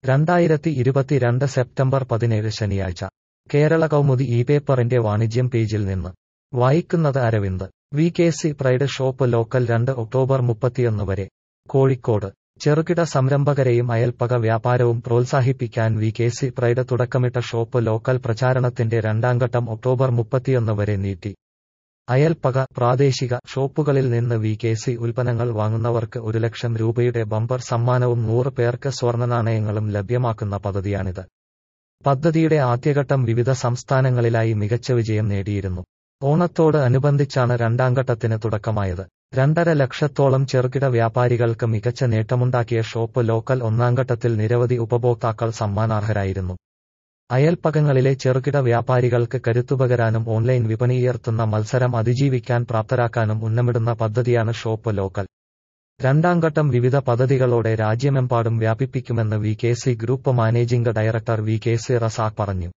2022 September 17 ശനിയാഴ്ച കേരള കൗമുദി ഈ പേപ്പറിന്റെ വാണിജ്യം പേജിൽ നിന്ന് വായിക്കുന്നത് Aravind. V K C. Pride shop local 2 October 31 വരെ. കോഴിക്കോട് ചെറുകിട സംരംഭകരെയും അയൽപ്പക വ്യാപാരവും പ്രോത്സാഹിപ്പിക്കാൻ വി.കെ.സി. പ്രൈഡ് തുടക്കമിട്ട ഷോപ്പ് ലോക്കൽ പ്രചാരണത്തിന്റെ രണ്ടാംഘട്ടം ഒക്ടോബർ 31 വരെ നീട്ടി. അയൽപ്പക, പ്രാദേശിക ഷോപ്പുകളിൽ നിന്ന് വി.കെ.സി. ഉൽപ്പന്നങ്ങൾ വാങ്ങുന്നവർക്ക് 1 ലക്ഷം രൂപയുടെ ബമ്പർ സമ്മാനവും 100 പേർക്ക് സ്വർണ്ണനാണയങ്ങളും ലഭ്യമാക്കുന്ന പദ്ധതിയാണിത്. പദ്ധതിയുടെ ആദ്യഘട്ടം വിവിധ സംസ്ഥാനങ്ങളിലായി മികച്ച വിജയം നേടിയിരുന്നു. ഓണത്തോട് അനുബന്ധിച്ചാണ് രണ്ടാംഘട്ടത്തിന് തുടക്കമായത്. 2.5 ലക്ഷത്തോളം ചെറുകിട വ്യാപാരികൾക്ക് മികച്ച നേട്ടമുണ്ടാക്കിയ ഷോപ്പ് ലോക്കൽ ഒന്നാംഘട്ടത്തിൽ നിരവധി ഉപഭോക്താക്കൾ സമ്മാനാർഹരായിരുന്നു. അയൽപ്പകങ്ങളിലെ ചെറുകിട വ്യാപാരികൾക്ക് കരുത്തുപകരാനും ഓൺലൈൻ വിപണിയുയർത്തുന്ന മത്സരം അതിജീവിക്കാൻ പ്രാപ്തരാക്കാനും ഉന്നമിടുന്ന പദ്ധതിയാണ് ഷോപ്പ് ലോക്കൽ. രണ്ടാംഘട്ടം വിവിധ പദ്ധതികളോടെ രാജ്യമെമ്പാടും വ്യാപിപ്പിക്കുമെന്ന് V K C. Group managing director V K C. Razak പറഞ്ഞു.